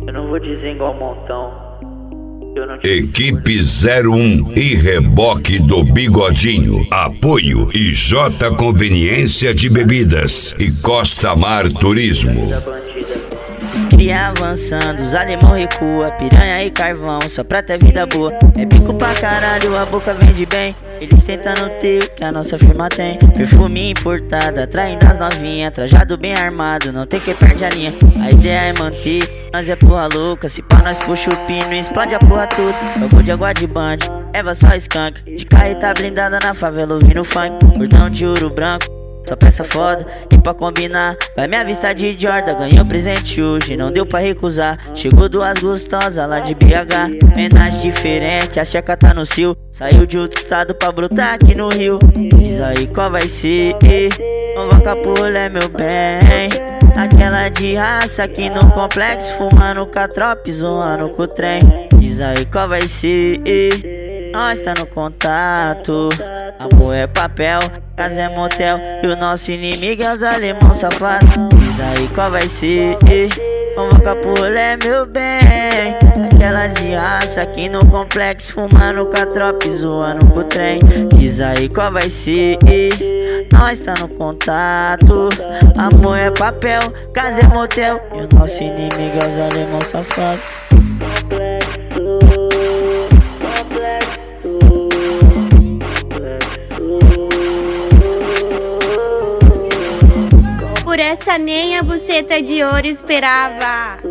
Eu não vou dizer igual montão. Equipe 01 e Reboque do Bigodinho. Apoio IJ Conveniência de Bebidas e Costa Mar Turismo. Os cria avançando, os alemão recua, piranha e carvão, só pra ter vida boa. É pico pra caralho, a boca vende bem. Eles tentando ter o que a nossa firma tem. Perfume importado, atraindo as novinhas, trajado bem armado, não tem que perder a linha. A ideia é manter, nós é porra louca. Se pá nós puxa o pino e explode a porra toda. Bagulho de água de band, Eva só skunk. De carreta blindada na favela ouvindo funk. Cordão de ouro branco, só peça foda, e pra combinar, vai me avistar de Jordan. Ganhou presente hoje, não deu pra recusar. Chegou duas gostosas lá de BH, homenagem diferente, a checa tá no cio. Saiu de outro estado pra brotar aqui no Rio. Diz aí qual vai ser, convoca pulé meu bem. Aquela de raça aqui no complexo, fumando com a tropa, zoando com o trem. Diz aí qual vai ser, nós tá no contato. Amor é papel, casa é motel, e o nosso inimigo é os alemão safado. Diz aí qual vai ser, convoca pulé meu bem. Aquelas de raça aqui no complexo, fumando com a tropa, zoando com o trem. Diz aí qual vai ser, nós tá no contato. Amor é papel, casa é motel, e o nosso inimigo é os alemão safado. Por essa nem a buceta de ouro esperava.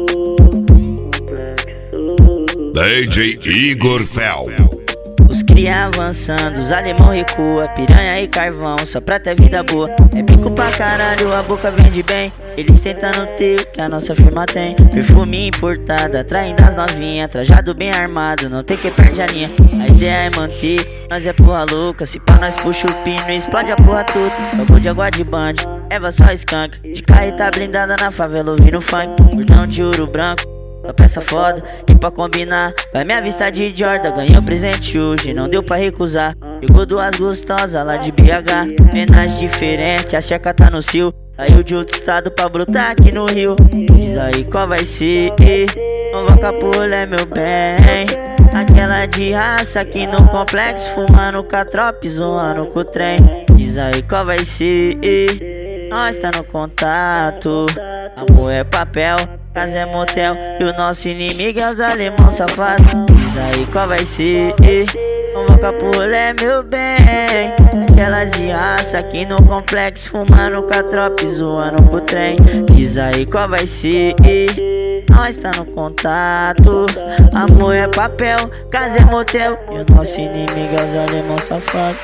DJ Igor Fel. Os cria avançando, os alemão recua, piranha e carvão, só pra ter vida boa. É pico pra caralho, a boca vende bem. Eles tentando ter o que a nossa firma tem. Perfume importado, atraindo as novinhas, trajado bem armado, não tem que perder a linha. A ideia é manter, nós é porra louca. Se pá nós puxa o pino e explode a porra toda. Bagulho de água de band, Eva só skunk. De carreta blindada na favela ouvindo funk. Cordão de ouro branco, só peça foda, e pra combinar, vai me avistar de Jordan. Ganhou presente hoje, não deu pra recusar. Chegou duas gostosas lá de BH, homenagem diferente, a checa tá no cio. Saiu de outro estado pra brotar aqui no Rio. Diz aí qual vai ser, convoca pulé meu bem. Aquela de raça aqui no complexo, fumando com a tropa, zoando com o trem. Diz aí qual vai ser, nós tá no contato. Amor é papel, casa é motel, e o nosso inimigo é os alemão safado. Diz aí qual vai ser, convoca pulé meu bem. Aquelas de raça aqui no complexo, fumando com a tropa, zoando com o trem. Diz aí qual vai ser, nós tá no contato. Amor é papel, casa é motel, e o nosso inimigo é os alemão safado.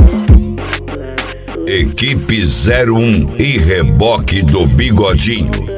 Equipe 01 e Reboque do Bigodinho.